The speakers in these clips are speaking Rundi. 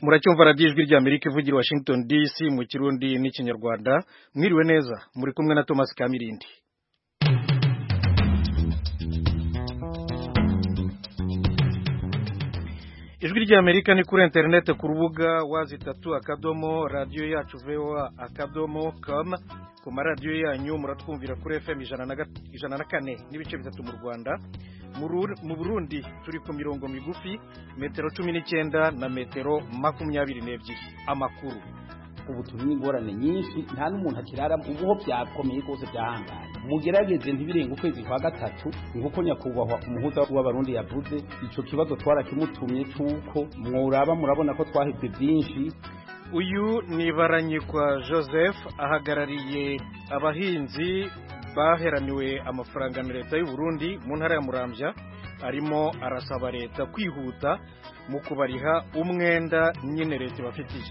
muracyumva radiyo ijwi rya Amerika ivugira Washington DC mu kirundi n'ikinyarwanda. Mwiriwe neza, muri kumwe na Thomas Kamirindi. Ijwi rya Amerika ni kuri internet ku rubuga www.radioyacu.voa.com. ku maradiyo yanyu muratwumvira kuri FM 104 n'ibice bitatu mu Rwanda. Mu Burundi turi ku mirongo migufi metero 19 na metero 22. Amakuru ubu turi n'ingorane nyinshi, nta n'umuntu akirara ubuho byakomeye rwose byahanganye. Mugerageze ntibirenga ukwezi kwa gatatu nguko nyakubahwa umuhuza w'abarundi yavuze. Ico kibazo twarakimutumye cyuko mworaba murabona ko twahebye byinshi. Uyu ni Baranyikwa Joseph ahagarariye abahinzi baheraniwe amafaranga na leta y'u Burundi mu ntara ya Muramvya, arimo arasaba leta kwihuta mu kubariha umwenda nyine leta bafitiye.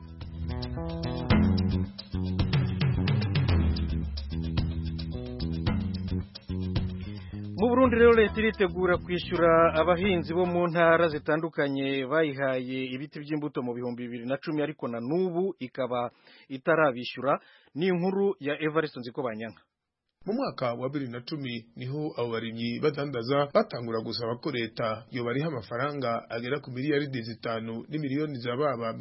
Mu Burundi rero leta iritegura kwishyura abahinzi bo mu ntara zitandukanye bayihaye ibiti by'imbuto mu 2010 ariko na nubu ikaba itarabishyura. Ni inkuru ya Evariste Nzikobanyanka. Mu mwaka wa 2010 niho abo barimyi badandaza batangura gusaba ko leta yo bariha amafaranga agera ku miliyaridi 5 n'imiliyoni z'ababa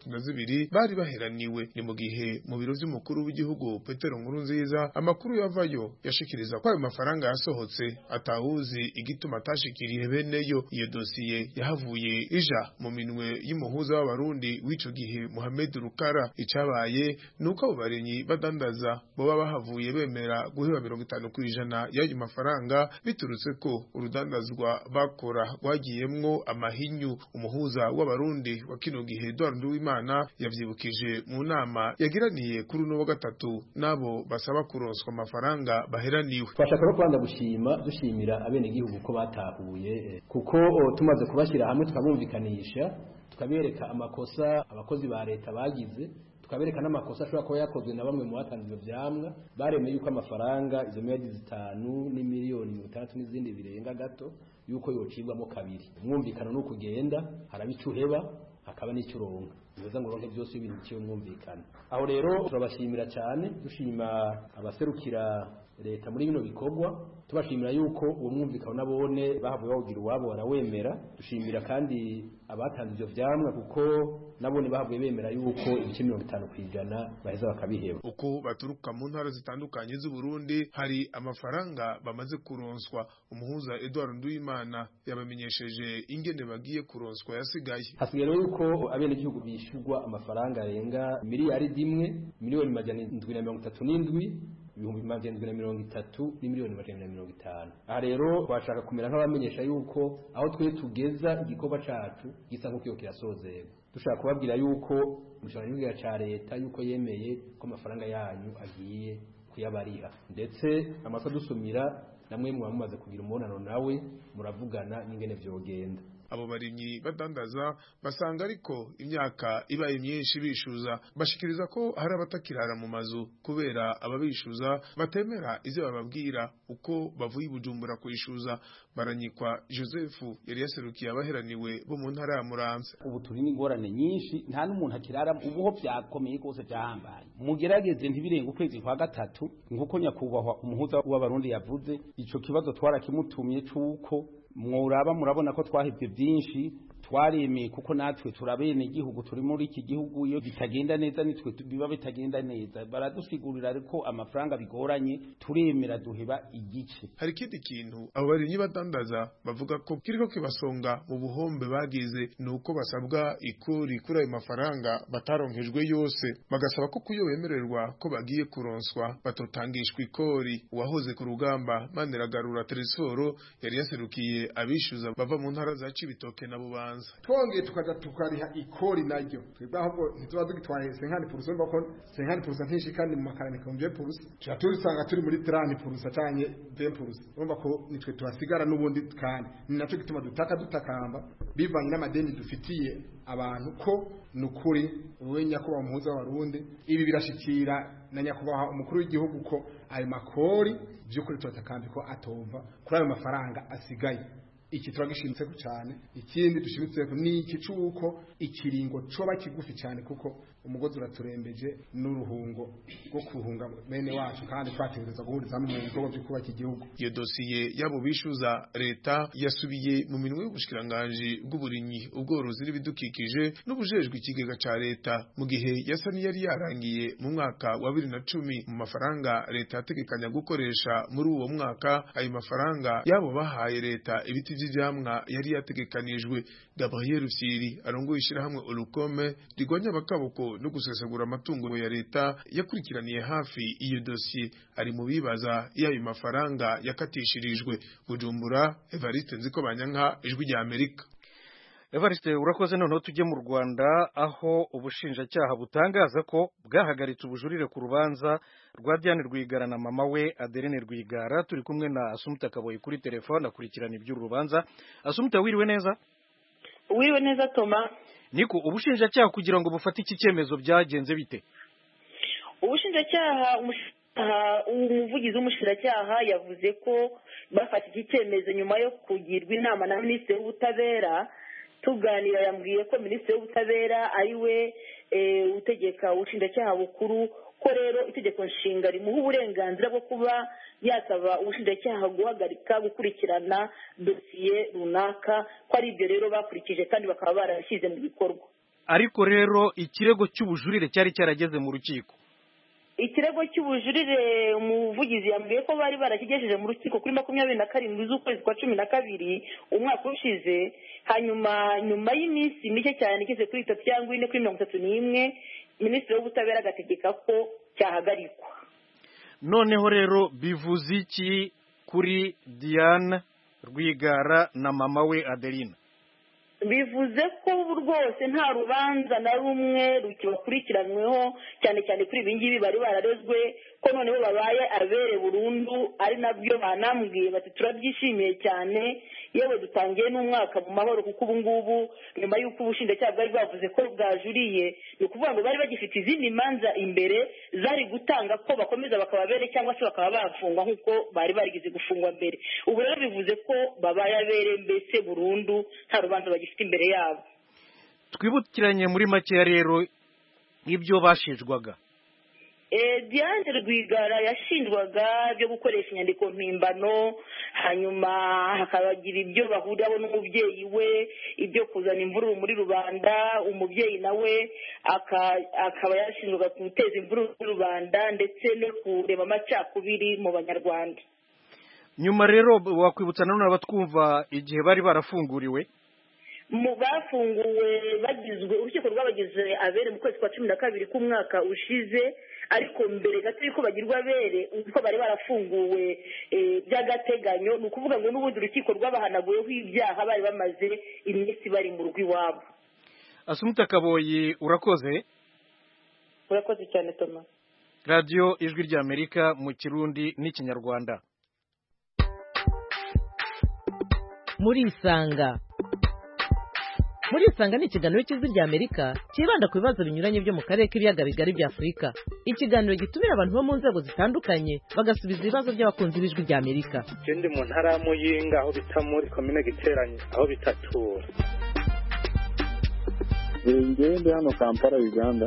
62 bari baheraniwe. Ni mu gihe mu biro by'umukuru w'igihugu Petero Nkurunziza amakuru yavayo yashikiriza ko ayo mafaranga yasohotse atawuzi igituma atashikiriye beneyo. Iyo dosiye yahavuye ija mu minwe y'umuhuza w'abarundi w'ico gihe Mohamed Rukara. Icabaye nuko abo barimyi badandaza boba bahavuye bemera guhe 50% y'ayo mafaranga biturutse ko urudandazwa bakora rwagiyemwo amahinyu. Umuhuza w'abarundi wa kino gihe Edouard Nduwimana yavyibukije mu nama yagiraniye kuri uno wa gatatu nabo basaba kuronswa amafaranga baheraniwe. Twashaka no kwanda dushimira abene gihugu ko batahuye, kuko tumaze kubashyira hamwe tukabumvikanisha, tukabereka amakosa abakozi ba leta bagize, tukabereka n'amakosa ashobora kuba yakozwe na bamwe mu batanzwe vyamwa. Baremeye yuko amafaranga izo miliyoni 5 n'imiliyoni 3 n'izindi birenga gato yuko yocibwamo kabiri. Umwumvikano no kugenda harabicuheba hakaba n'icyuronka bivuze ngo ronke byose ibintu cyo mwumvikana. Aho rero turabashimira cyane, dushima abaserukira leta muri bino bikorwa, tubashimira yuko uwo mwumvikano nabone bahavuye bawugira uwabo barawemera. Dushimira kandi abatanze ivyo vyamwa kuko nabone bahavuye bemera yuko ibice 50% baheza bakabiheba. Uko baturuka mu ntara zitandukanye z'u Burundi hari amafaranga bamaze kuronswa. Umuhuza Edouard Nduwimana yabamenyesheje ingene bagiye kuronswa yasigaye. Hasigaye yuko abene gihugu bishyurwa amafaranga arenga miliyaridi 1 miliyoni 737 ibihumbi 730 n'imiliyoni 750. Aha rero twashaka kumera nk'abamenyesha yuko aho twe tugeza igikorwa cacu gisa nk'uko kirasozera. Dushaka kubabwira yuko mushobora ca leta yuko yemeye ko amafaranga yanyu agiye kuyabariha, ndetse amaso dusumira namwe mumaze kugira umonano nawe muravugana n'ingene vyogenda. Abo barimyi badandaza basanga ariko imyaka ibaye myinshi bishuza, bashikiriza ko hari abatakirara mu mazu kubera ababishuza batemera ivyo bababwira uko bavuye Bujumbura kwishuza. Baranyikwa Joseph yari yaserukiye abaheraniwe bo mu ntara ya Muramvya. Ubu turi n'ingorane nyinshi, nta n'umuntu akirara ubuho byakomeye rwose byahanganye. Mugerageze ntibirenga ukwezi kwa gatatu nguko nyakubahwa umuhuza w'abarundi yavuze. Ico kibazo twarakimutumye cyuko mworaba murabona ko twahebye byinshi, twaremeye kuko natwe turabene igihugu, turi muri iki gihugu iyo bitagenda neza nitwe biba bitagenda neza. Baradusigurira ariko amafaranga bigoranye, turemera duheba igice. Hari ikindi kintu abo barimyi badandaza bavuga ko kiriko kibasonga mu buhombe bagize, nuko basabwa ikori kuri ayo mafaranga bataronkejwe yose. Bagasaba ko kuyo bemererwa ko bagiye kuronswa batotangishwa ikori. Uwahoze ku rugamba Maniragarura Tresoro yari yaserukiye abishuza bava mu ntara za Cibitoke na Bubanza. Twongeye tukaja tukariha ikori naryo, twebwe ahubwo ntituba dugitwaye 50% bako 50% ntishikandi mu makarani 20%, turisanga turi muri 30% cyanye 20%. Urumva ko nitwe tuhasigara n'ubundi kandi ni naco gituma dutakamba bivanye n'amadeni dufitiye abantu ko nukuri we nyakuba umuhuza w'abarundi. Ibi birashikira na nyakubaha umukuru w'igihugu ko ayo makori by'ukuri tutakambi ko atomva kuri ayo mafaranga asigaye. iki turagishimitse cyane. Ikindi dushimitse ni iki cuko ikiringo coba kigufi cyane kuko umugozi uraturembeje n'uruhungo rwo kuhunga bene wacu kandi twategereza guhuriza hamwe mu bikorwa byo kubaka igihugu. Iyo dosiye yabo bishuza leta yasubiye mu minwe y'ubushikiranganje bw'uburimyi ubworozi n'ibidukikije n'ubujejwe ikigega ca leta mu gihe yasa niyari yarangiye mu mwaka wa 2010 mu mafaranga leta yategekanya gukoresha muri uwo mwaka. Ayo mafaranga yabo bahaye leta ibiti vy'ivyamwa yari yategekanijwe. Gabriel Rufyiri arongoye ishirahamwe Olukome rigwanya abakaboko no gusesagura amatungo ya leta yakurikiraniye hafi iyo dosiye ari mu bibaza y'ayo mafaranga yakatishirijwe. Bujumbura, Evariste Nzikobanyanka, Ijwi rya Amerika. Evariste urakoze. Noneho tujye mu Rwanda aho ubushinjacyaha butangaza ko bwahagaritse ubujurire ku rubanza rwa Diane Rwigara na mama we Adeline Rwigara. Turi kumwe na Asumta Kaboyi kuri telefone akurikirana iby'uru rubanza. Asumta, wiriwe neza? Wiriwe neza Toma. Niko ubushinjacyaha kugira ngo bufate iki cyemezo byagenze bite? Ubushinjacyaha umuvugizi w'umushinjacyaha yavuze ko bafata iki cyemezo nyuma yo kugirwa inama na Minisitiri w'Ubutabera. Tuganira yambwiye ko Minisitiri w'Ubutabera ari we utegeka ubushinjacyaha bukuru, ko rero itegeko nshinga rimuha uburenganzira bwo kuba yasaba ubushinjacyaha guhagarika gukurikirana dosiye runaka, ko ari ibyo rero bakurikije kandi bakaba barashyize mu bikorwa. Ariko rero ikirego cy'ubujurire cyari cyarageze mu rukiko. Ikirego cy'ubujurire umuvugizi yambwiye ko bari barakigejeje mu rukiko kuri 27 z'ukwezi kwa 12 umwaka ushize. Hanyuma nyuma y'iminsi mike cyane igeze kuri 3 cyangwa 4 kuri 31 Minisitiri w'Ubutabera agategeka ko cyahagarikwa. Noneho rero bivuze iki kuri Diane Rwigara na mama we Adeline? Bivuze ko rwose nta rubanza na rumwe rukibakurikiranweho, cyane cyane kuri ibi ngibi bari bararezwe, ko noneho babaye abere burundu. Ari nabyo banambwiye bati turabyishimiye cyane, yewe dutangiye n'umwaka mu mahoro, kuko ubu ngubu nyuma y'uko ubushinjacyaha bwari bwavuze ko bwajuriye, ni ukuvuga ngo bari bagifite izindi manza imbere zari gutanga ko bakomeza bakababere cyangwa se bakaba bafungwa nk'uko bari barigeze gufungwa mbere. Ubu rero bivuze ko babaye abere mbese burundu, nta rubanza bagifite imbere yabo. Twibukiranye muri makeya rero ibyo bashinjwaga. Diane Rwigara yashinjwaga byo gukoresha inyandiko mpimbano, hanyuma hakabagira ibyo bahuriraho n'umubyeyi we, ibyo kuzana imvururu muri rubanda. Umubyeyi nawe akaba yashinjwaga guteza imvururu muri rubanda ndetse no kureba amacakubiri mu Banyarwanda. Nyuma rero wakwibutsa nanone abatwumva igihe bari barafunguriwe? Mu bafunguwe bagizwe, urukiko rwabagize abere mu kwezi kwa 12 k'umwaka ushize, ariko mbere gato yuko bagirwa abere uko bari barafunguwe by'agateganyo. Ni ukuvuga ngo n'ubundi urukiko rwabahanaguyeho ibyaha bari bamaze iminsi bari mu rugo iwabo. Asumta Kaboyi urakoze. Urakoze cyane Toma. Radio Ijwi rya Amerika mu Kirundi n'Ikinyarwanda. Muri Isanga ni ikiganiro cy'Ijwi rya Amerika kibanda ku bibazo binyuranye byo mu karere k'ibiyaga bigari bya Afurika. Ikiganiro gitumira abantu bo mu nzego zitandukanye bagasubiza ibibazo by'abakunzi b'Ijwi rya Amerika. Ndi mu ntara ya Muyinga aho bita muri komine Giteranye aho bitatura. Ndi hano Kampala Uganda.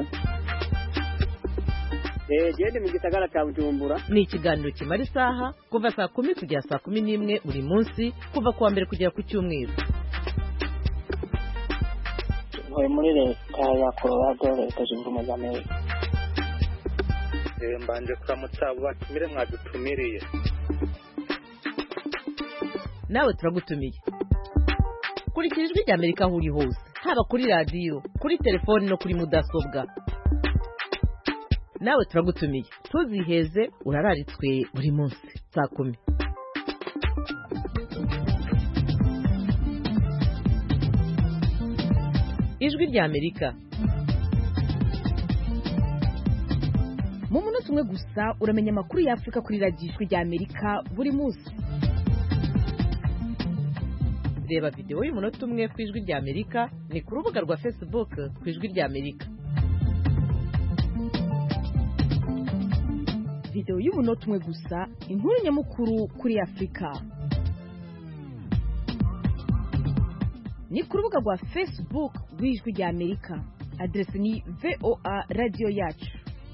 Ndi mu gisagara cya Bujumbura. Ni ikiganiro kimara isaha kuva saa 10 kugera saa 11 buri munsi, kuva kuwa mbere kugera ku cyumweru. Muri leta ya Colorado, Leta Zunze Ubumwe za Amerika. Mbanje kuramutsa abo batumire mwadutumiriye. Nawe turagutumiye. Kurikira Ijwi rya Amerika aho uri hose, haba kuri radio, kuri telefone no kuri mudasobwa. Nawe turagutumiye. Tuziheze urararitswe buri munsi saa 10. Ijwi rya Amerika. Mu munsi umwe gusa uramenya amakuru ya Afrika kuri radio Ijwi rya Amerika buri munsi. Reba video y'umunota umwe ku Ijwi rya Amerika ni ku rubuga rwa Facebook ku Ijwi rya Amerika. Video y'umunota umwe gusa, inkuru nyamukuru kuri Afrika. ni ku rubuga rwa Facebook rw'Ijwi rya Amerika. Adresi ni VOA Radio yacu.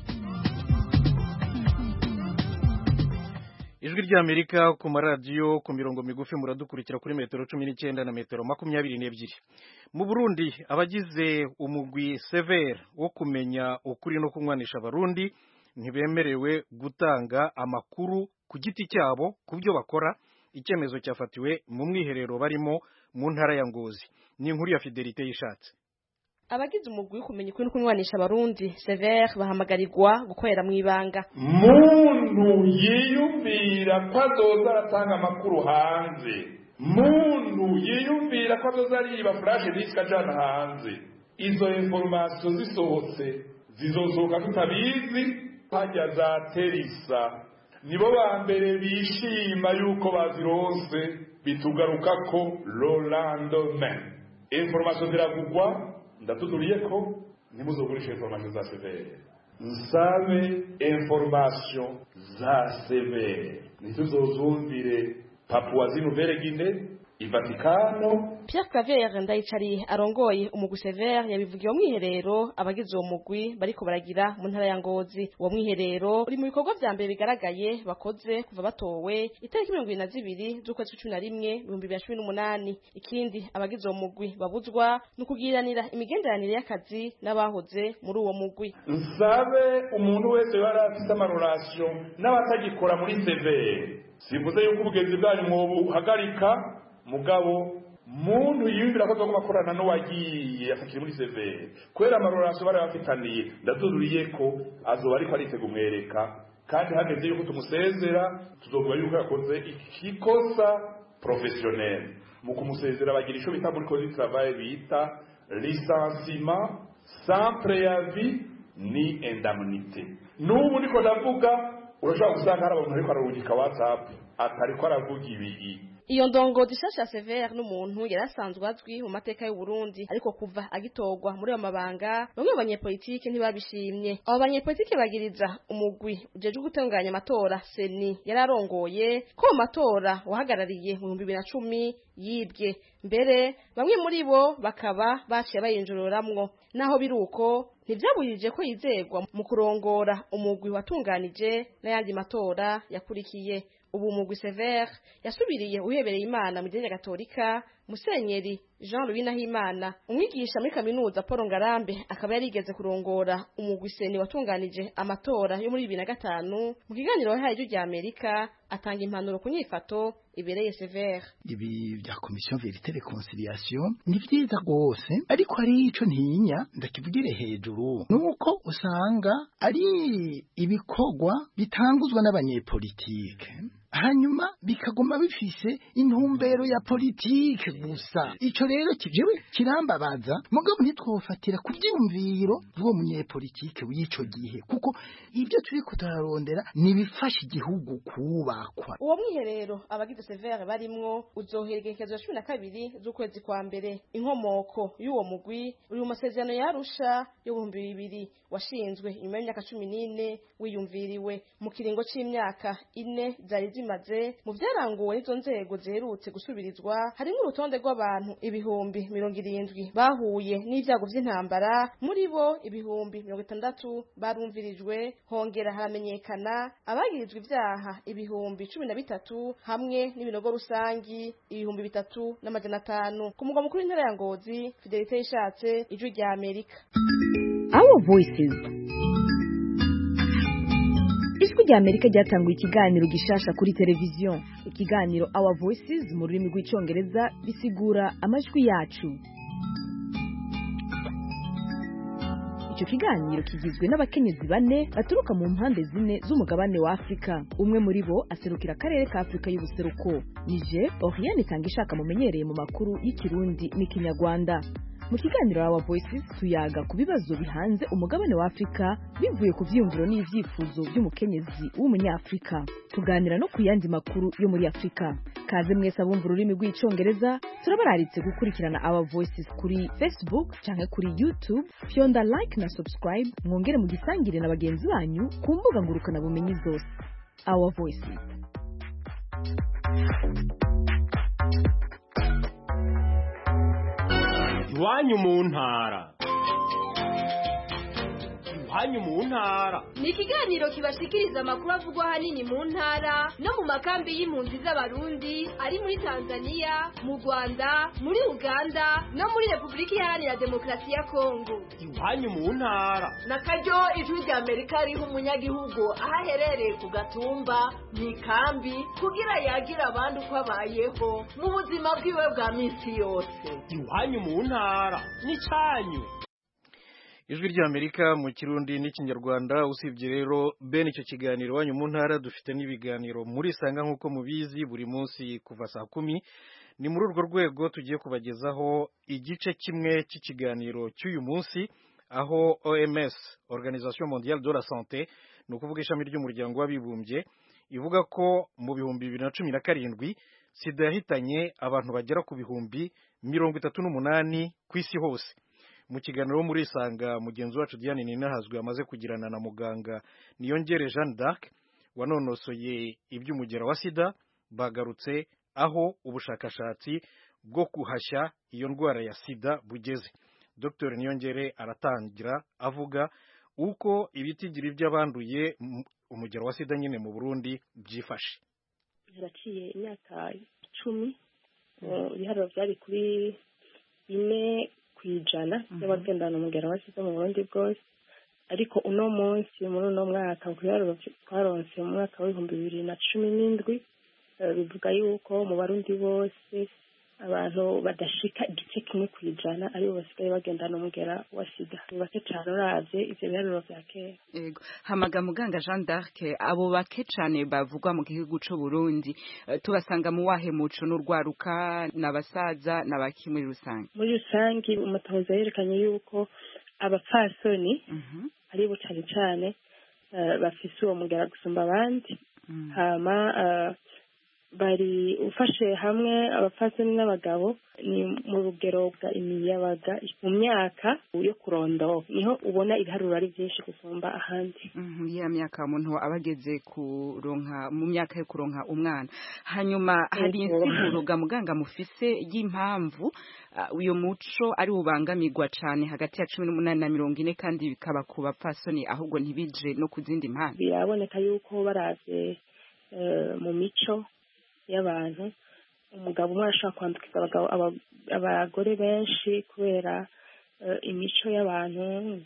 Ijwi rya Amerika ku maradiyo ku mirongo migufi muradukurikira kuri metero 19 na metero 22. Mu Burundi abagize umugwi Sever wo kumenya ukuri no kunywanisha abarundi ntibemerewe gutanga amakuru ku giti cyabo ku byo bakora. Icyemezo cyafatiwe mu mwiherero barimo mu ntara ya Ngozi. Ni inkuru ya Fidelite yishatse. Abagize umugwi wo kumenya ukuri no kunywanisha abarundi Sever bahamagarirwa gukorera mu ibanga. Muntu yiyumvira ko azoza aratanga amakuru hanze, muntu yiyumvira ko azoza ariba flash disk ajana hanze, izo information zisohotse zizosohoka tutabizi. Hajya za Teresa nibo ba mbere bishima yuko bazironse, bitugaruka ko Rolando men information ziragugwa. Ndatuduriye ko ntimuzogurisha information za Sever. Nsabe information za Sever nituzozumvire Papua Nouvelle Guinée, Vatikano. Pierre Claver Ndayicari arongoye umugwi Sever yabivugiye mu mwiherero abagize uwo mugwi bariko baragira mu ntara ya Ngozi. Uwo mwiherero uri mu bikorwa vya mbere bigaragaye bakoze kuva batowe itariki 22 z'ukwezi kwa 11 2018. Ikindi abagize uwo mugwi babuzwa no kugiranira imigenderanire y'akazi n'abahoze muri uwo mugwi. Nsabe umuntu wese yarafite amarelation n'abatagikora muri Sever, sivuze yuko ubugenzi bwanyu mwobuhagarika, mugabo muntu yiyumvira ko azoguma akorana n'uwagiye afakiri muri Sever kwera amarorasyo bari bafitaniye. Ndazururiye ko azoba ariko aritega umwereka, kandi hageze yuko tumusezera tuzovuga yuko yakoze ikikosa professionnel. Mu kumusezera bagira ico bita muri code du travail bita licenciement sans préavis ni indemnité. N'ubu niko ndavuga, urashobora gusanga hari abantu ariko ararungika WhatsApp atariko aravuga ibigi. Iyo ndongozi shasha Sever n'umuntu yarasanzwe azwi mu mateka y'u Burundi, ariko kuva agitogwa muri amabanga bamwe abanyepolitike ntibabishimye. Abo banyepolitike bagiriza umugwi ujeje gutunganya amatora Seni yararongoye ko amatora wahagarariye mu 2010 yibwe, mbere bamwe muri bo bakaba baciye bayinjururamwo. Naho biruko ntivyabujije ko yizegwa mu kurongora umugwi watunganije n'ayandi matora yakurikiye. Ubu umugwi Sever yasubiriye uhebereye Imana mu Idini Gatolika Musenyeri Jean Louis Nahimana, umwigisha muri kaminuza Paul Ngarambe, akaba yarigeze kurongora umugwi Seni watunganije amatora yo muri 2005. Mu kiganiro yahaye Ijwi rya Amerika atanga impanuro ku nyifato ibereye Sever. Ibi bya Commission Vérité Réconciliation ni vyiza gose, ariko ari ico ntinya ndakivugire hejuru nuko usanga ari ibikorwa bitanguzwa n'abanyepolitike, hanyuma bikagoma bifise intumbero ya politike gusa. Ico rero kijewe kirambabaza, mugabo ntitwofatira ku byumviro bwo munyepolitike w'ico gihe, kuko ibyo turiko turarondera nibifasha igihugu kubakwa. Uwo mwiherero abagize Sever barimwo uzoheregekezwa 12 z'ukwezi kwa mbere. Inkomoko y'uwo mugwi uri mu masezerano ya Arusha yo 2000 washinzwe nyuma y'imyaka 14 wiyumviriwe mu kiringo c'imyaka 4 zari zimaze. Mu byaranguwe n'izo nzego ziherutse gusubirizwa harimo urutonde rw'abantu 70 bahuye n'ibyago vy'intambara, muri bo 60 barumvirijwe. Hongera haramenyekana abagirizwe ibyaha 13 hamwe n'ibinogo rusangi 3500. Ku mugwa mukuru w'intara ya Ngozi, Fidelite yishatse, Ijwi rya Amerika. Our Voices. Ijwi rya Amerika ryatanguye ikiganiro gishasha kuri televiziyo. Ikiganiro Our Voices mu rurimi rw'icyongereza bisigura amajwi yacu. Icyo kiganiro kigizwe n'abakenyezi 4 baturuka mu mpande zine z'umugabane wa Afrika. Umwe muri bo aserukira akarere ka Afrika y'ubuseruko. Nije Oriane Tangishaka mumenyereye mu makuru y'Ikirundi n'Ikinyarwanda. Mu kiganiro Our Voices tuyaga ku bibazo bihanze umugabane wa Afrika bivuye ku vyiyumviro n'ivyifuzo by'umukenyezi w'umunyafrika. Tuganira no kuyandi makuru yo muri Afrika. Kaze mwese abumva ururimi rw'icyongereza, turabararitse gukurikirana Our Voices kuri Facebook canke kuri YouTube. Fyonda like na subscribe, mwongere mu gisangire na bagenzi banyu ku mbuga ngurukana bumenyi zose. Our Voices. iwanyu mu ntara iwanyu mu ntara ni ikiganiro kibashikiriza amakuru avugwa ahanini mu ntara no mu makambi y'impunzi z'abarundi ari muri Tanzania mu Rwanda muri Uganda no muri Repubulika Iharanira Demokarasi ya Kongo iwanyu mu ntara nakaryo ijwi rya Amerika riha umunyagihugu aho aherereye ku gatumba mu ikambi kugira yagira abandi uko abayeho mu buzima bwiwe bwa minsi yose iwanyu mu ntara n'icyanyu. Ijwi ry'Amerika mu Kirundi n'Ikinyarwanda. Usibye rero bene icyo kiganiro wanyu mu ntara, dufite n'ibiganiro muri Sanga nk'uko mubizi buri munsi kuva saa 10. Ni muri urwo rwego tugiye kubagezaho igice kimwe cy'ikiganiro cy'uyu munsi, aho OMS, Organisation Mondiale de la Santé, ni ukuvuga ishami ry'umuryango w'abibumbye, ivuga ko mu bihumbi 2017 sida yahitanye abantu bagera ku bihumbi 38 ku isi hose. Mu kiganiro muri Sanga mugenzi wacu Diane Ninahazwe amaze kugirana na muganga Niyongere Jeanne d'Arc wanonosoye iby'umugera wa sida, bagarutse aho ubushakashatsi bwo kuhashya iyo ndwara ya sida bugeze. Dr Niyongere aratangira avuga uko ibitigiri by'abanduye umugera wa sida nyine mu Burundi byifashe. Haraciye imyaka 10 ibiharuro byari kuri 4 kwijana y'abagendana umugera wa sida mu Burundi bwose, ariko uno munsi muri uno mwaka kubiharuro twaronse mu mwaka wa 2017 bivuga yuko mu Barundi bose abantu badashika igice kimwe kwijana aribo basigaye bagendana umugera wa sida. Bake cyane uravye ivyo biharuro vya kera. Yego, hamaga muganga Jeanne d'Arc, abo bake cyane bavugwa mu gihugu cyo Burundi tubasanga mu wahe muco n'urwaruka n'abasaza n'abaki muri rusange? Muri rusange umutahuza yerekanye yuko abapfasoni aribo cyane cyane bafise uwo mugera gusumba abandi. Hama bari ufashe hamwe abapfasoni n'abagabo ni mu rugero bwa imiyabaga mu myaka yo kurondora, niho ubona ibiharuro ari byinshi gusumba ahandi. Ya myaka umuntu abageze kuronka mu myaka yo kuronka umwana. Hanyuma hari insiguro muganga mufise y'impamvu uyo muco ari ubangamirwa cyane hagati ya 18 na 40 kandi bikaba ku bapfasoni ahubwo ntibije no kuzindi impamvu? Biraboneka yuko baravye mu mico y'abantu umugabo umwe ashaka kwandukiza abagore benshi kubera imico y'abantu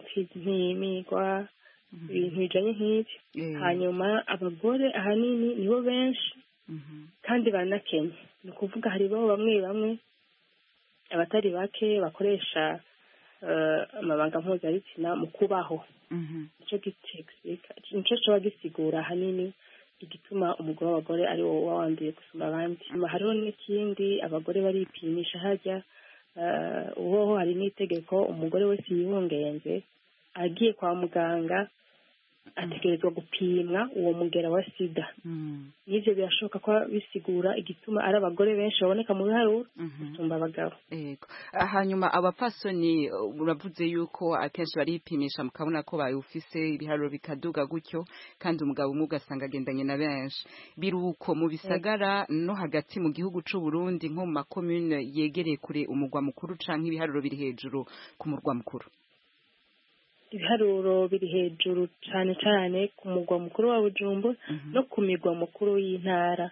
nk'imigwa ibintu bijanye nk'ibyo. Hanyuma abagore ahanini nibo benshi kandi banakenye, ni ukuvuga haribo bamwe abatari bake bakoresha amabanga mpuzabitsina mu kubaho. Nico coba gisigura ahanini igituma umugore w'abagore ari wo wanduye gusumba abandi. Hariho n'ikindi, abagore baripimisha hajya uhoho hari n'itegeko umugore wese yibungenze agiye kwa muganga ategerezwa gupimwa uwo mugera wa sida. N'ivyo birashoboka ko bisigura igituma ari abagore benshi baboneka mu biharuro gusumba abagabo. Yego, hanyuma abapfasoni uravuze yuko akenshi baripimisha mukabona ko bayufise ibiharuro bikaduga gutyo kandi umugabo umwe ugasanga agendanye na benshi. Biruko mu bisagara no hagati mu gihugu c'u Burundi nko mu makomune yegereye kure umugwa mukuru canke ibiharuro biri hejuru ku murwa mukuru? Ibiharuro biri hejuru cyane cyane ku mugwa mukuru wa Bujumbura no ku migwa mukuru y'intara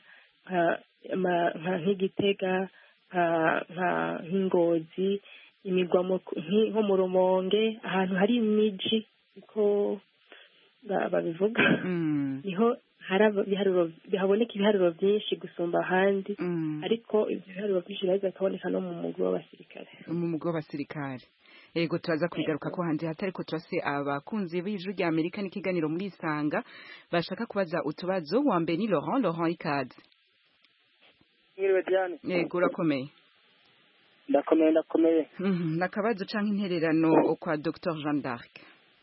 nk'Igitega nk'Ingozi, imigwa nko mu Rumonge, ahantu hari imiji ko babivuga niho haboneka ibiharuro byinshi gusumba ahandi. Ariko ibyo biharuro byinshi biza kaboneka no mu mugwi w'abasirikare. Mu mugwi w'abasirikare. Yego, turaza kubigaruka ko hanze hatari ko turase abakunzi b'Ijwi rya Amerika n'ikiganiro muri Sanga bashaka kubaza utubazo. Wa mbere ni Laurent Ikaze. Mwiriwe Diane. Yego, urakomeye? Ndakomeye. Nakabazo canke intererano kwa Dr Jeanne d'Arc?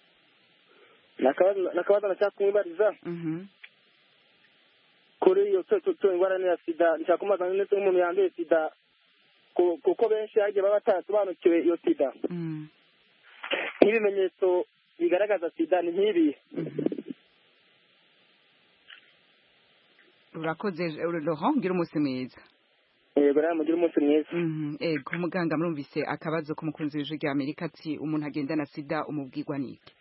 Nakabazo nashaka kumwibariza kuri iyo ingwara ya sida. Nshaka kumaza neza umuntu yanduye sida kuko benshi hagiye baba batasobanukiwe iyo sida. Nk'ibimenyetso bigaragaza sida ni nk'ibi. Urakoze Laurent, ngira umunsi mwiza. yego nawe mugire umunsi mwiza. Ego muganga murumvise akabazo k'umukunzi w'ijwi rya Amerika ati umuntu agendana sida umubwirwa niki?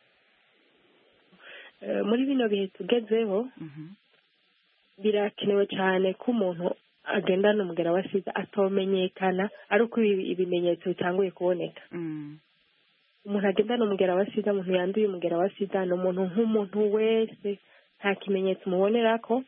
Muri bino bihe tugezeho birakenewe cyane ko umuntu agendana umugera wa sida atomenyekana ari uko ibimenyetso bitanguye kuboneka. Umuntu agendana umugera wa sida, umuntu yanduye umugera wa sida ni umuntu nk'umuntu wese nta kimenyetso mubonerako.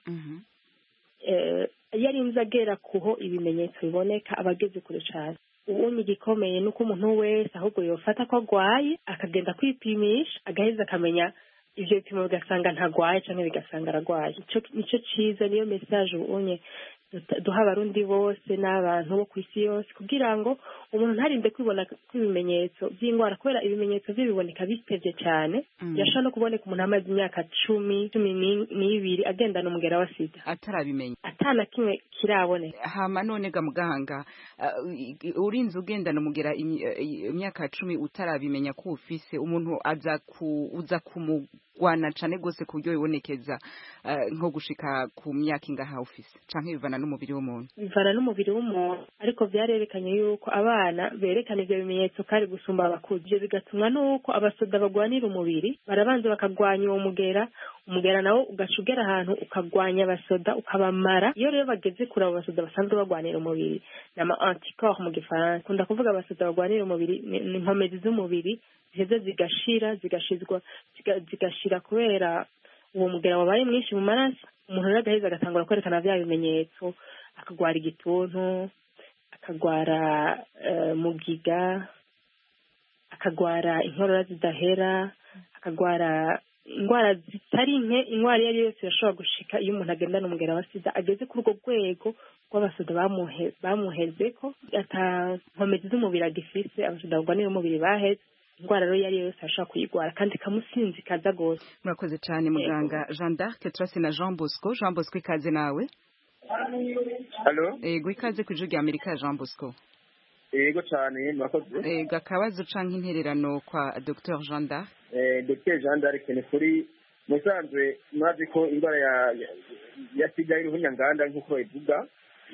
Iyo arinze agera kuho ibimenyetso biboneka aba ageze kure cyane. Ubundi igikomeye ni uko umuntu wese ahubwo yofata ko agwaye akagenda kwipimisha agaheza akamenya ivyo bipimo bigasanga ntagwaye canke bigasanga aragwaye. Nico ciza, niyo message ubunye duha abarundi bose n'abantu bo kw'isi yose kugira ngo umuntu ntarinde kwibona kw'ibimenyetso by'indwara, kubera ibimenyetso biboneka bitevye cyane. Yashobora no kuboneka umuntu amaze imyaka 12 agendana umugera wa sida atarabimenya, atana kimwe kiraboneka. Hama none ga muganga, urinze ugendana umugera imyaka 10 utarabimenya ko ufise, umuntu uza kumugwana cane gose ku buryo bibonekeza nko gushika ku myaka ingaha ufise, canke bivana n'umubiri w'umuntu? Bivana n'umubiri w'umuntu, ariko vyarerekanye yuko abana berekana ivyo bimenyetso kari gusumba abakuze. Ivyo bigatumwa nuko abasoda bagwanira umubiri barabanza bakagwanya uwo mugera nawo ugashugera ahantu ukagwanya abasoda ukabamara. Iyo rero bageze kuri abo basoda basanzwe bagwanira umubiri nama anticorps mu gifaransa, kunda kuvuga abasoda bagwanira umubiri ni inkomezi z'umubiri ziheze zigashira kubera uwo mugera wabaye mwinshi mu maraso. Umuntu rero agaheza agatangura kwerekana vya bimenyetso, akagwara igituntu, akagwara mugiga, akagwara inkorora zidahera, akagwara indwara zitari nke. Indwara iyo ari yose irashobora gushika iyo umuntu agendana umugera wa sida ageze kuri urwo rwego rw'abasoda bamuhezeko, ata nkomezi z'umubiri agifise, abasoda bagwanira umubiri baheze. Indwara rero yari yose ashaka kuyigwara kandi kamusinzikaza gose. Murakoze cyane muganga Jean d'Arc Tracy na Jean Bosco. Jean Bosco ikaze nawe. Allo? Ego ikaze ku Juri Amerika Jean Bosco. Ego cyane murakoze. Ego akabazo canke intererano kwa Dr Jean d'Arc. Dr Jean d'Arc ni kuri musanzwe mwazi ko indwara ya sida iri hunyanganda nk'uko ivuga.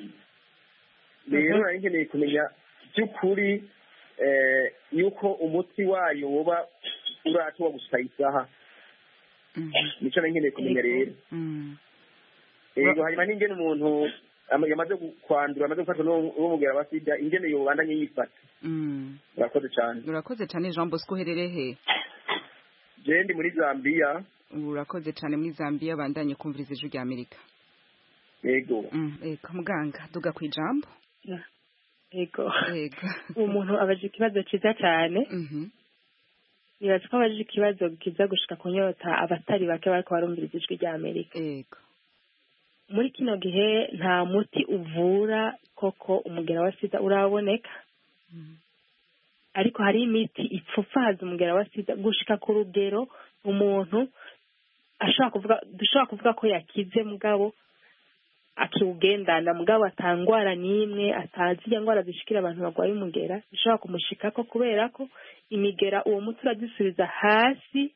Rero nkeneye kumenya by'ukuri yuko umuti wayo woba uratuwa gushika isaha. Nico nkeneye kumenya rero. Ego hanyuma n'ingene umuntu yamaze kwandura, amaze gufatwa n'umugera wa sida, ingene yobandanye yifata. Murakoze cyane. Murakoze cyane Jean Bosco, uherereye he? Je ndi muri Zambia. Urakoze cyane muri Zambia, bandanye kumviriza ijwi rya Amerika. Ego. Ego muganga duga kwijambo. Ego. Umuntu abaje ikibazo ciza cyane. Nibaza ko abaje ikibazo kiza gushika kunyota abatari bake bariko barumviriza ijwi rya Amerika. Ego. Muri kino gihe nta muti uvura koko umugera wa sida uraboneka. Ariko hari imiti ipfufaza umugera wa sida gushika ku rugero umuntu dushobora kuvuga ko yakize mugabo akiugendana, mugabo atangwara n'imwe, atazi ya ngwara zishikira abantu bagwaye umugera bishobora kumushikako kubera ko imigera uwo muti uradisubiza hasi.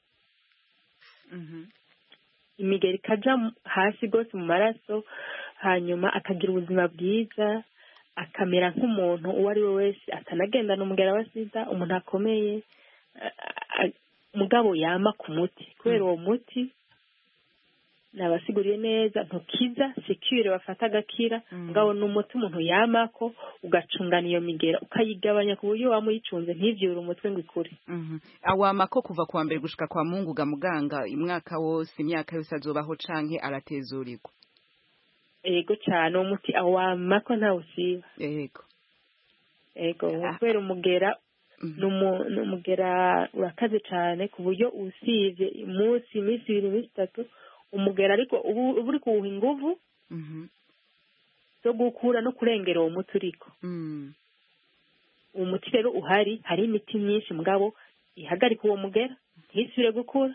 Imigera ikaja hasi gose mu maraso, hanyuma akagira ubuzima bwiza, akamera nk'umuntu uwo ari we wese atanagendana umugera wa sida, umuntu akomeye, mugabo yama ku muti. Kubera uwo muti nabasiguriye neza ntukiza secure bafata gakira, mugabo n'umuti umuntu yamako ugacungana iyo migera ukayigabanya ku buryo wamuyicunze ntivyure umutwe ngo ikure. Awamako kuva kwa mbere gushika kwa Mungu ga muganga imwaka wose, imyaka yose azobaho canke aratezurirwa? Ego cyane umuti awamako nta usiba. Ego kubera umugera n'umugera urakaze cyane ku buryo usivye iminsi 2-3 umugera ariko uri kuwuha inguvu zo gukura no kurengera uwo muti uriko. Uwo muti rero uhari, hari imiti myinshi mugabo ihagarika uwo mugera ntisubire gukura,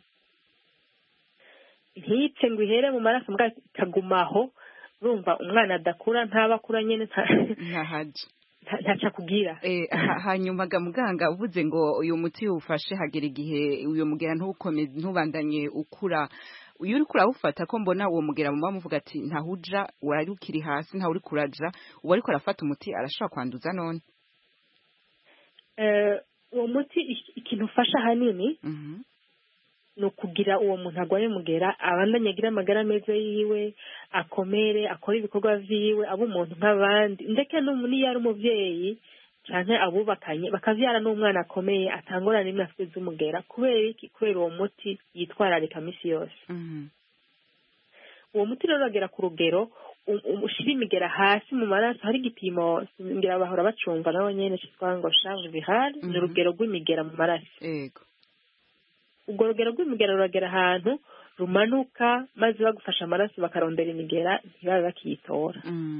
ntipfe ngo ihere mu maraso mugabo ikagumaho. Urumva umwana adakura ntaba nyene ntaca kugira. Hanyuma ga muganga uvuze ngo uyu muti ufashe hagera igihe uyu mugera ntubandanye ukura, uyu uri kurawufata ko mbona uwo mugera mu bamuvuga ati ntahuja wari ukiri hasi nta uri kuraja uwo ariko arafata umuti arashobora kwanduza none uwo muti ikintu ufasha hanini ni ukugira uwo muntu agwaye mugera abandanye agira amagara meza yiwe akomere akora ibikorwa vyiwe aba umuntu nk'abandi ndetse niyo ari umuvyeyi canke abubakanye bakavyara n'umwana akomeye atangora n'imwe afite z'umugera kubera uwo muti yitwararika misi yose uwo muti rero uragera ku rugero ushira imigera hasi mu maraso hari igipimo ngira bahora bacumva nabo nyene citwa ngo charge virale ni urugero rw'imigera mu maraso ubwo rugero rw'imigera ruragera ahantu rumanuka maze bagufasha amaraso bakarondera imigera ntibabe bakiyitora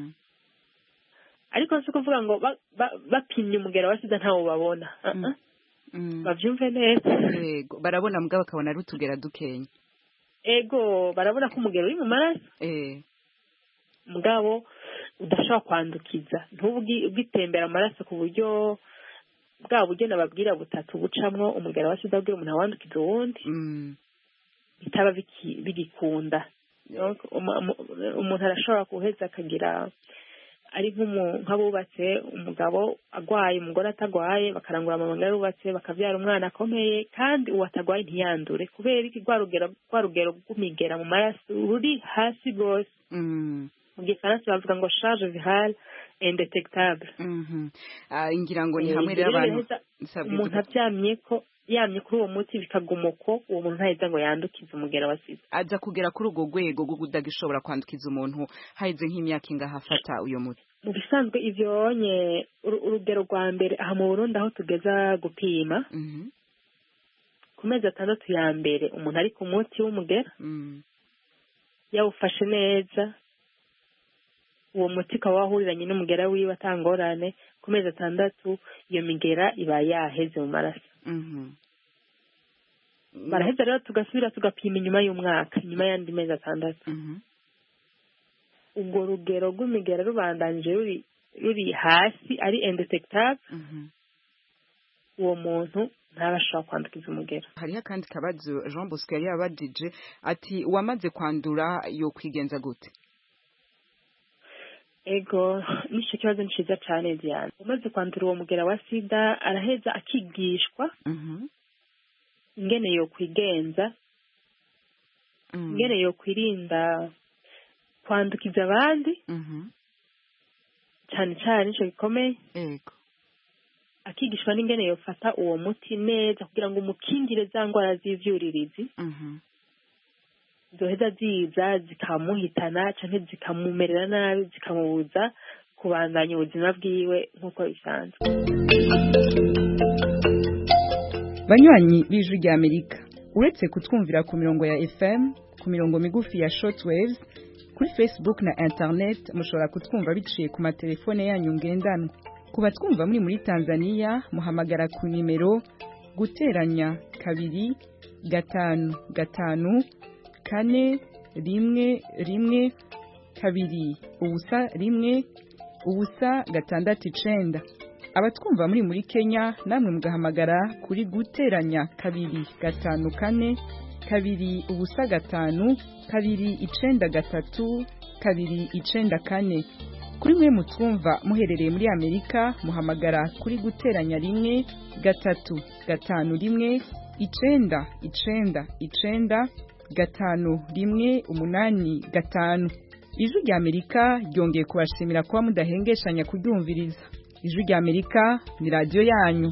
ariko si kuvuga ngo bapimye umugera wa sida ntawo babona bavyumve neza yego barabona mugabo bakabona ari utugera dukenya ego barabona ko umugera uri mu maraso mugabo udashobora kwandukiza ntubwitembera amaraso ku buryo bwa buryo nababwira butatu bucamwo umugera wa sida bwira umuntu awandukiza uwundi bitaba bigikunda umuntu arashobora kuheza akagira ari nk'abubatse umugabo agwaye umugore atagwaye bakarangura amabanga y'ubatse bakavyara umwana akomeye kandi uwo atagwaye ntiyandure kubera iki rwa rugero rw'imigera mu maraso ruri hasi rwose mu gifaransa bavuga ngo charge virale indetectable ngira ngo ni hamwe rero abantu umuntu yamye kuri uwo muti bikaguma uko uwo muntu ntaheza ngo yandukize umugera wa sida aza kugera kuri urwo rwego rwo kudagishobora kwandukiza umuntu haheze nk'imyaka ingahe afata uyo muti mu bisanzwe ivyo onye urugero rwa mbere aha mu Burundi aho tugeza gupima ku mezi 6 ya mbere umuntu ari ku muti w'umugera yawufashe neza uwo muti ukaba wahuriranye n'umugera wiwe atangorane ku mezi 6 iyo migera iba yaheze mu maraso baraheza rero tugasubira tugapima inyuma y'umwaka inyuma y'andi mezi 6 ubwo rugero rw'imigera rubandanje ruri hasi ari indetectable uwo muntu ntabashobora kwandukiza umugera hariho akandi kabazo Jean Bosco yari yabajije ati wamaze kwandura yo kwigenza gute ego nico kibazo nciza cyane Diane umaze kwandura uwo mugera wa sida araheza akigishwa ingene yo kwigenza ingene yo kwirinda kwandukiza abandi cyane cyane nico gikomeye ego akigishwa n'ingene yo fata uwo muti neza kugira ngo umukingire za ngwara z'ivyuririzi zoheza ziza zikamuhitana canke zikamumerera nabi zikamubuza kubandanya ubuzima bwiwe nk'uko bisanzwe banywanyi b'ijwi rya Amerika uretse kutwumvira ku mirongo ya FM ku mirongo migufi ya shortwaves kuri Facebook na internet mushobora kutwumva biciye ku matelefone yanyu ngendanwa kuba twumva muri Tanzania muhamagara ku nimero guteranya 2 5 5 4 1 1 2 ubusa 1 ubusa 6 abatwumva muri Kenya namwe mugahamagara kuri guteranya 2 5 4 2 ubusa 5 2 9 3 2 9 4 kuri mwe mutwumva muherereye muri Amerika muhamagara kuri guteranya 1 3 5 1 9 9 9 gatanu rimwe 8 5 ijwi rya Amerika ryongeye kubashimira kuba mudahengeshanya kuryumviriza ijwi rya Amerika ni radio yanyu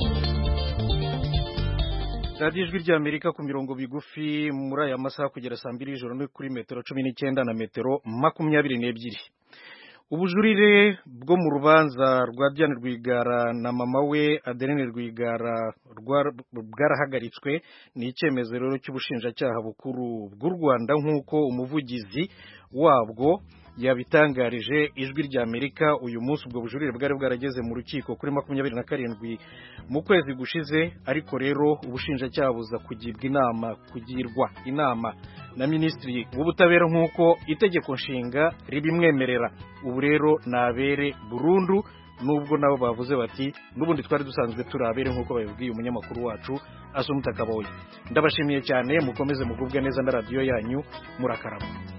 radio ijwi rya Amerika ku mirongo bigufi muri aya masaha kugera saa 2 y'ijoro no kuri metero 19 na metero 22 ubujurire bwo mu rubanza rwa Diane Rwigara na mama we Adeline Rwigara bwarahagaritswe ni icyemezo rero cy'ubushinjacyaha bukuru bw'u Rwanda nk'uko umuvugizi wabwo yabitangarije ijwi rya Amerika uyu munsi ubwo bujurire bwari bwarageze mu rukiko kuri 27 mu kwezi gushize ariko rero ubushinjacyaha buza kugirwa inama na Minisitiri w'Ubutabera nk'uko itegeko nshinga ribimwemerera ubu rero nabere burundu nubwo nabo bavuze bati n'ubundi twari dusanzwe turabere nk'uko babibwiye umunyamakuru wacu Asumta Kaboyi. Ndabashimiye cyane, mukomeze mugubwe neza na radiyo yanyu, murakarama.